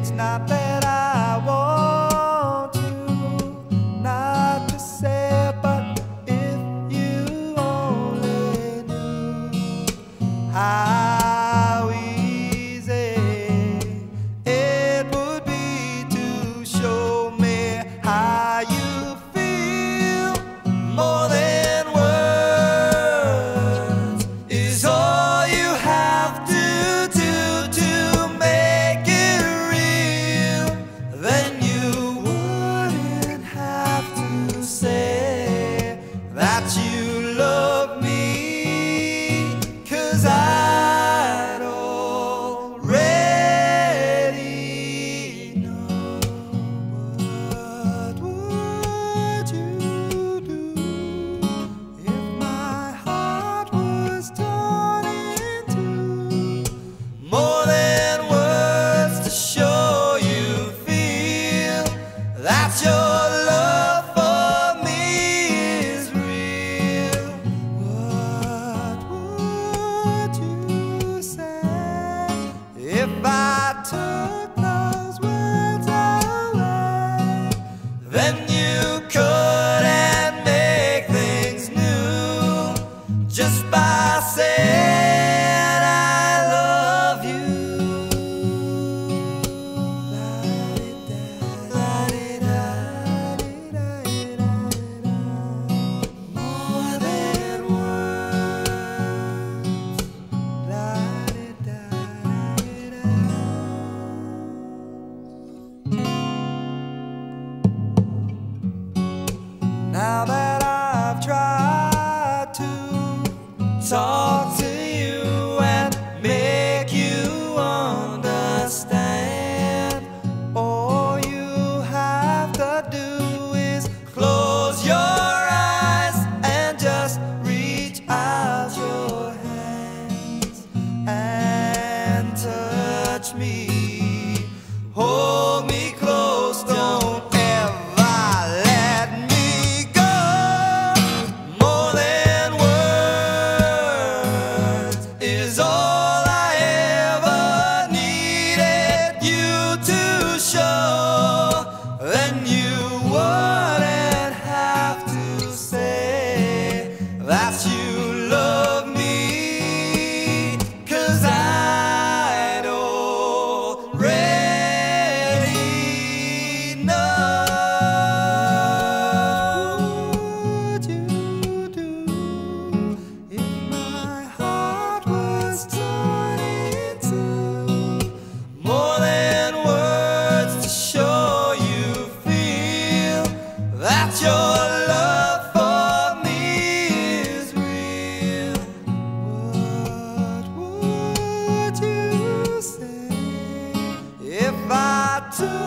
It's not that I want to not to say it, but if you only knew how easy it would be to show me how you feel. More than words is all you have to do to make it real. Then you wouldn't have to say that you love me, 'cause I'd already know. What would you do if my heart was torn in two? More than words to show you feel that your love for me is real. What would you say if I took those words away? Then you couldn't make things new just by saying I love you. More than words. Now that I've tried to talk to you and make you understand, all you have to do is close your eyes and just reach out your hands and touch me. Hold me close, don't ever let me go. More than words is all I ever needed you to show. Then you wouldn't have to say that you love me, 'cause I'd already know. What would you do if my heart was torn in two? More than words to show you feel that your love for me is real. What would you say if I took